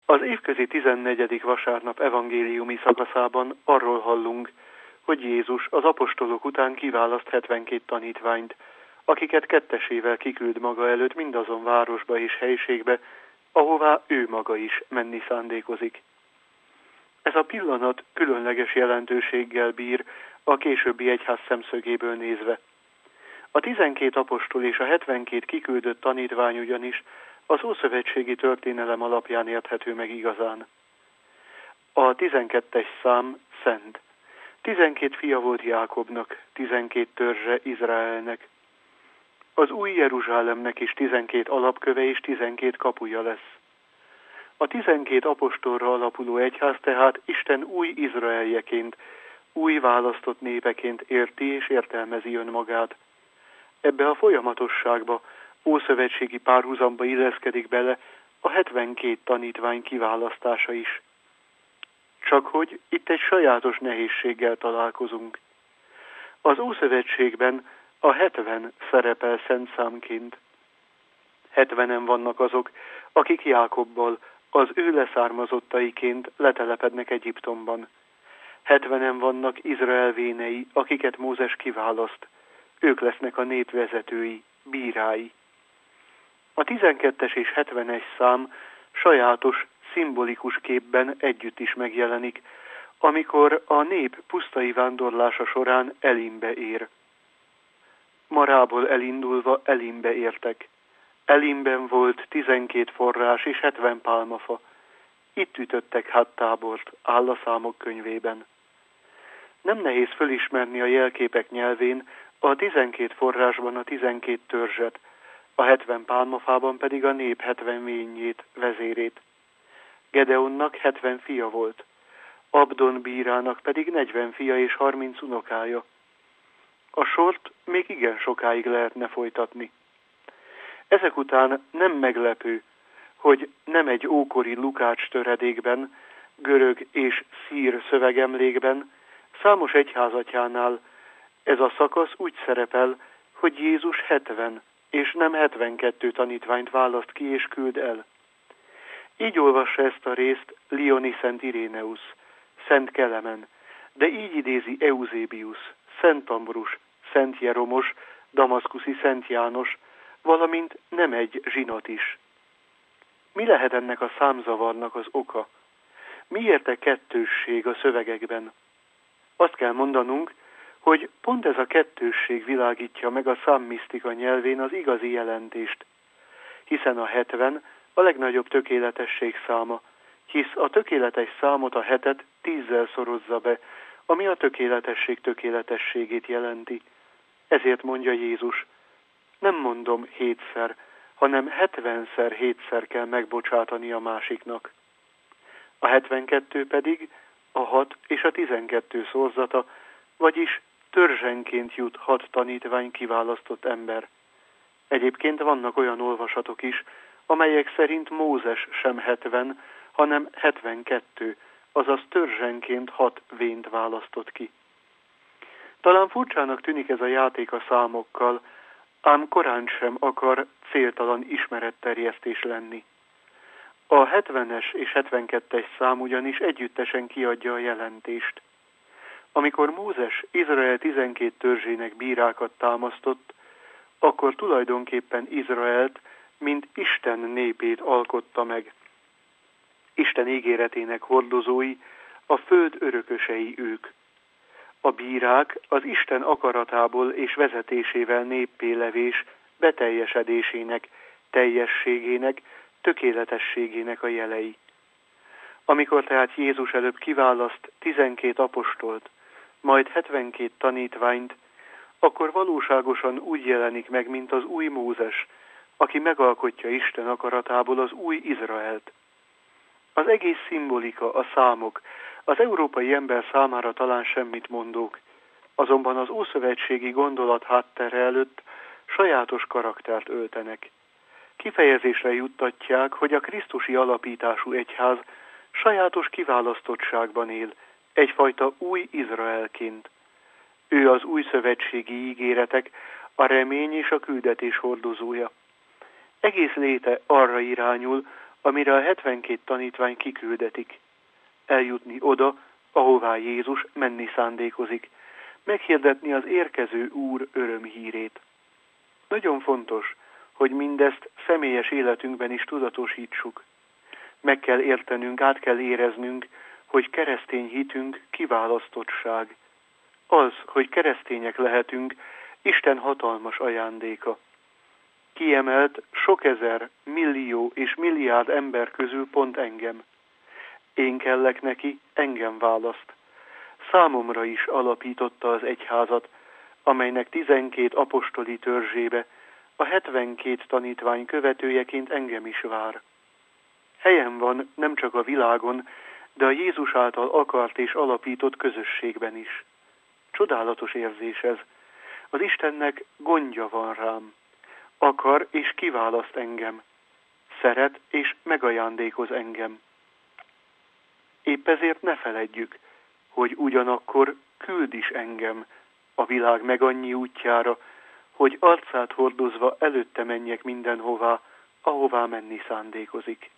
Az évközi 14. vasárnap evangéliumi szakaszában arról hallunk, hogy Jézus az apostolok után kiválaszt 72 tanítványt, akiket kettesével kiküld maga előtt mindazon városba és helyiségbe, ahová ő maga is menni szándékozik. Ez a pillanat különleges jelentőséggel bír a későbbi egyház szemszögéből nézve. A 12 apostol és a 72 kiküldött tanítvány ugyanis az ószövetségi történelem alapján érthető meg igazán. A 12-es szám szent. 12 fia volt Jákobnak, 12 törzse Izraelnek. Az új Jeruzsálemnek is 12 alapköve és 12 kapuja lesz. A 12 apostolra alapuló egyház tehát Isten új Izraeljeként, új választott népeként érti és értelmezi önmagát. Ebbe a folyamatosságba, ószövetségi párhuzamba illeszkedik bele a 72 tanítvány kiválasztása is. Csak hogy itt egy sajátos nehézséggel találkozunk. Az Ószövetségben a 70 szerepel szent számként. 70-en vannak azok, akik Jákobbal, az ő leszármazottaiként letelepednek Egyiptomban. 70-en vannak Izrael vénei, akiket Mózes kiválaszt. Ők lesznek a nép vezetői, bírái. A 12-es és 70-es szám sajátos, szimbolikus képben együtt is megjelenik, amikor a nép pusztai vándorlása során Elimbe ér. Marából elindulva Elimbe értek. Elimben volt 12 forrás és 70 pálmafa. Itt ütöttek hát tábort, áll a számok könyvében. Nem nehéz fölismerni a jelképek nyelvén a 12 forrásban a 12 törzset, a 70 pálmafában pedig a nép 70 vényét, vezérét. Gedeonnak 70 fia volt, Abdon bírának pedig 40 fia és 30 unokája. A sort még igen sokáig lehetne folytatni. Ezek után nem meglepő, hogy nem egy ókori Lukács töredékben, görög és szír szövegemlékben, számos egyházatjánál ez a szakasz úgy szerepel, hogy Jézus 70 és nem 72 tanítványt választ ki és küld el. Így olvassa ezt a részt Lioni Szent Iréneusz, Szent Kelemen, de így idézi Euzébius, Szent Ambrus, Szent Jeromos, damaszkuszi Szent János, valamint nem egy zsinat is. Mi lehet ennek a számzavarnak az oka? Miért a kettősség a szövegekben? Azt kell mondanunk, hogy pont ez a kettősség világítja meg a számmisztika nyelvén az igazi jelentést, hiszen a 70 a legnagyobb tökéletesség száma, hisz a tökéletes számot, a 7-et 10-zel szorozza be, ami a tökéletesség tökéletességét jelenti. Ezért mondja Jézus, nem mondom 7-szer, hanem 70-szer 7-szer kell megbocsátani a másiknak. A 72 pedig a 6 és a 12 szorzata, vagyis törzsenként jut 6 tanítvány kiválasztott ember. Egyébként vannak olyan olvasatok is, amelyek szerint Mózes sem 70, hanem 72, azaz törzsenként 6 vént választott ki. Talán furcsának tűnik ez a játék a számokkal, ám korán sem akar céltalan ismeretterjesztés lenni. A 70-es és 72-es szám ugyanis együttesen kiadja a jelentést. Amikor Mózes Izrael 12 törzsének bírákat támasztott, akkor tulajdonképpen Izraelt, mint Isten népét alkotta meg. Isten ígéretének hordozói, a föld örökösei ők. A bírák az Isten akaratából és vezetésével néppé levés beteljesedésének, teljességének, tökéletességének a jelei. Amikor tehát Jézus előbb kiválaszt 12 apostolt, majd 72 tanítványt, akkor valóságosan úgy jelenik meg, mint az új Mózes, aki megalkotja Isten akaratából az új Izraelt. Az egész szimbolika, a számok, az európai ember számára talán semmit mondók, azonban az ószövetségi gondolat háttere előtt sajátos karaktert öltenek. Kifejezésre juttatják, hogy a krisztusi alapítású egyház sajátos kiválasztottságban él, egyfajta új Izraelként. Ő az új szövetségi ígéretek, a remény és a küldetés hordozója. Egész léte arra irányul, amire a 72 tanítvány kiküldetik. Eljutni oda, ahová Jézus menni szándékozik, meghirdetni az érkező Úr örömhírét. Nagyon fontos, hogy mindezt személyes életünkben is tudatosítsuk. Meg kell értenünk, át kell éreznünk, hogy keresztény hitünk kiválasztottság. Az, hogy keresztények lehetünk, Isten hatalmas ajándéka. Kiemelt sok ezer, millió és milliárd ember közül pont engem. Én kellek neki, engem választ. Számomra is alapította az egyházat, amelynek 12 apostoli törzsébe a 72 tanítvány követőjeként engem is vár. Helyem van nem csak a világon, de a Jézus által akart és alapított közösségben is. Csodálatos érzés ez. Az Istennek gondja van rám. Akar és kiválaszt engem. Szeret és megajándékoz engem. Épp ezért ne feledjük, hogy ugyanakkor küld is engem a világ megannyi útjára, hogy arcát hordozva előtte menjek mindenhová, ahová menni szándékozik.